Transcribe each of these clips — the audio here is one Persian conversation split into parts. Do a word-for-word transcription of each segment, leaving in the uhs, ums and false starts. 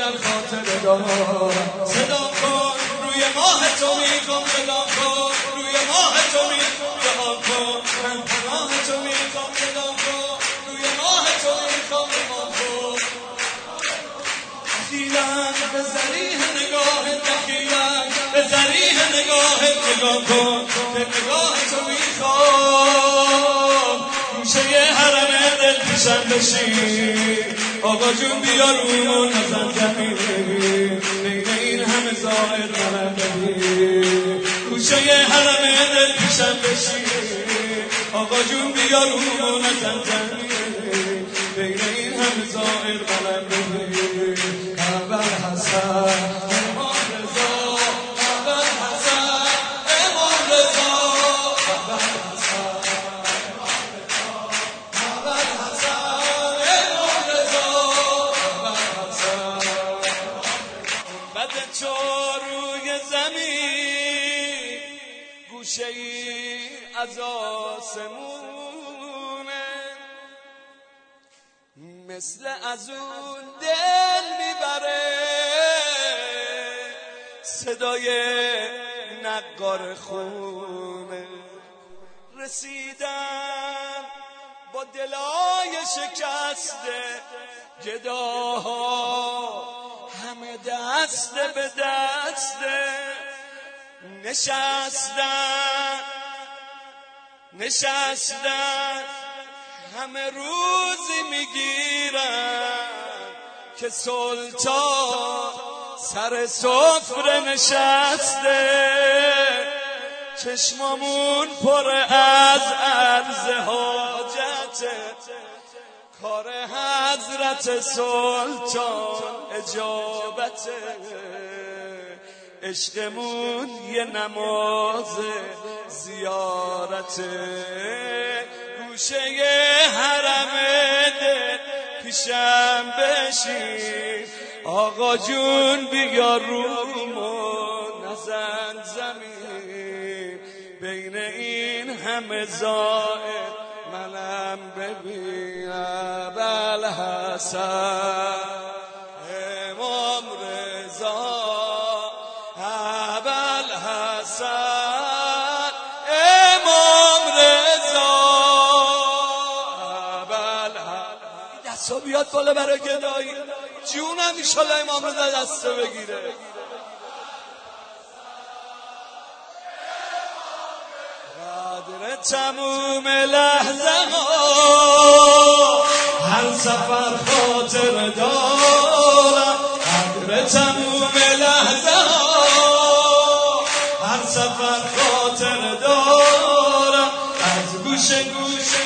در خاطر دارم. صدا کن روی ماه تو میخوام، صدا کن روی ماه تو میخوام، دعا کن من پناه تو میخوام، صدا کن روی ماه تو میخوام، دعا کن. دخیلم به ذریح نگاهت، دخیلم به ذریح نگاهت، نگاه کن که نگاه تو میخوام. گوشه حرم دل پیشم بشین، آقا جون بیا رومون نزن زمین، بین این همه ظاهر منم ببین. گوشه حرم دل پیشم بشین، آقا جون بیا رومون نزن زمین، بین این همه ظاهر منم ببین. اول حسن امام رضا، اول حسن امام رضا، اول حسن اول حسن امام رضا، اول حسن. بعد چاروی زمین گوشه ای از آسمونه، مثل از اون دل میبره صدای نقار خونه. رسیدم با دلای شکسته، گداها همه دست به دسته. نشستن نشستن همه روزی میگیرن که سلطان سر سفره نشسته. چشمامون پر از عرض حاجته، کار حضرت سلطان اجابته. عشقمون یه نماز زیارته، گوشه حرم دل پیشم بشین، آقا جون بیا رومون نزن زمین، بین این همه زائر منم ببین. اول حسن امام رضا، اول حسن امام رضا، اول حسن. دستا بیاد بالا برای گدایی، جونم ایشالله امام رضا دستا بگیره. قدر تموم لحظه ها هر سفر خاطر دارم، قدر تموم لحظه ها هر سفر خاطر دارم. از گوشه گوشه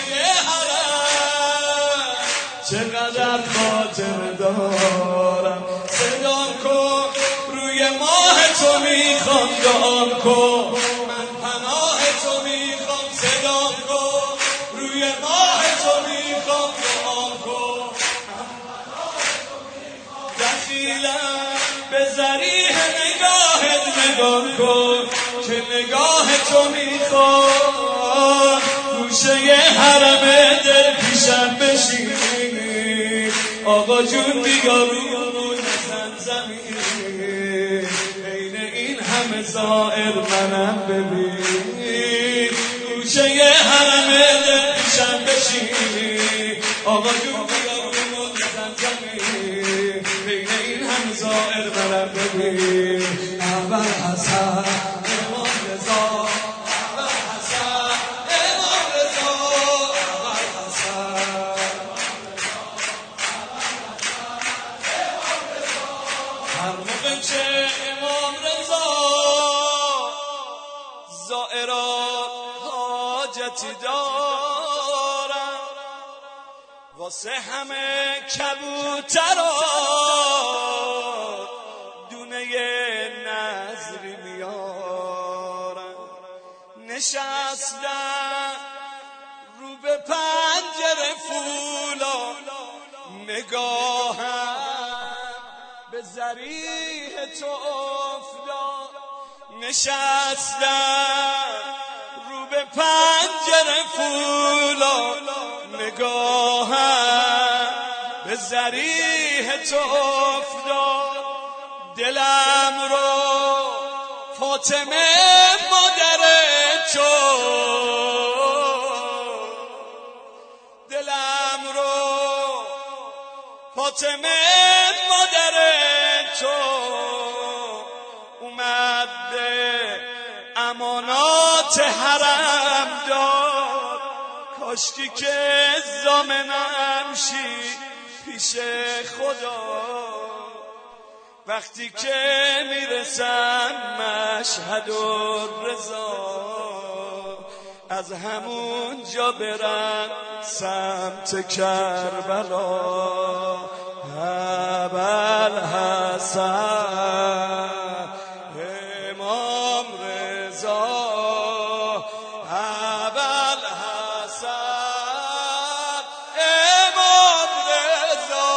حرم چقدر خاطر دارم. صدا کن روی ماه تو میخوام، دعا کن من پناه تو میخوام، صدا کن روی ماه تو میخوام، دعا کن من پناه تو میخوام. دخیلم به ذریح نگاهت، نگاه کن که نگاه تو میخوام. گوشه حرم دل پیشم بشین، آقا جون بیا رومون نزن زمین، بین این همه زائر منم ببین. گوشه حرم دل پیشم بشین، آقا جون بیا رومون نزن زمین، بین این همه زائر منم ببین. اول حسن امام رضا، اول حسن امام رضا، اول حسن هر موقع که امام رضا زائران حاجتی دارم، واسه همه کبوتران دونه نظری میارم. نشستم رو به پنجره فولا، نگاهم به ذریح تو افتاد. نشستم رو به پنجره فولا، نگاهم به به ذریح تو افتاد دلم رو فاطمه مادر تو، دلم رو فاطمه مادر تو اومد به امانات حرم داد. کاشکی که ضامنم شی پیش خدا، وقتی که میرسم مشهد و رضا از همون جا برم سمت کربلا. ابوالحسن امام رضا، ابوالحسن امام رضا.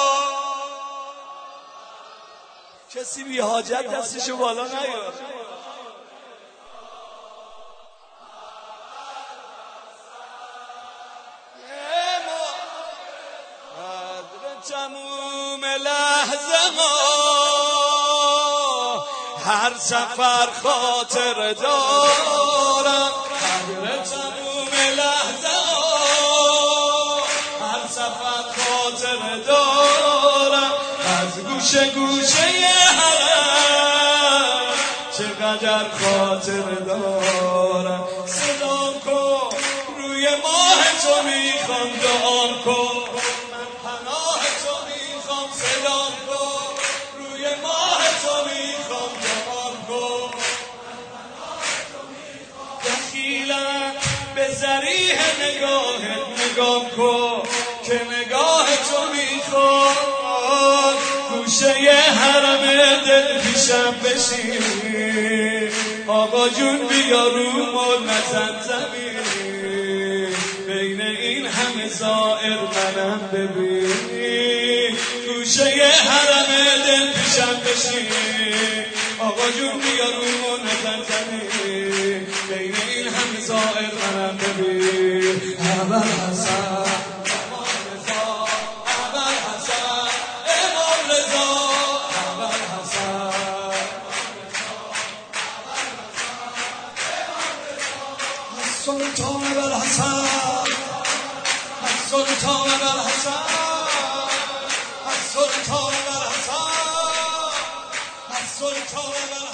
کسی بی حاجت دستشو بالا نیار. تموم لحظه ها هر سفر خاطر دارم، قدر تموم لحظه ها هر سفر خاطر دارم. از گوشه گوشه حرم چقدر خاطر دارم. سلام کن روی ماه تو میخوام دعا کن، سلام کن روی ماه تو میخوام دعا کن. دخیلم به ذریح نگاهت نگاه کن که نگاه تو میخواد گوشه حرم دل پیشم بشین. آقا جون بیا رو مول نزن زمین، بین این همه زائر منم ببین. گوشه حرم دل پیشم بشین، آقا جون بیا رو مول نزن زمین، بین این همه زائر منم ببین. ابوالحسن امام رضا، ابوالحسن امام رضا، ابوالحسن السلطان ابوالحسن، السلطان ابوالحسن، السلطان ابوالحسن، السلطان ابوالحسن.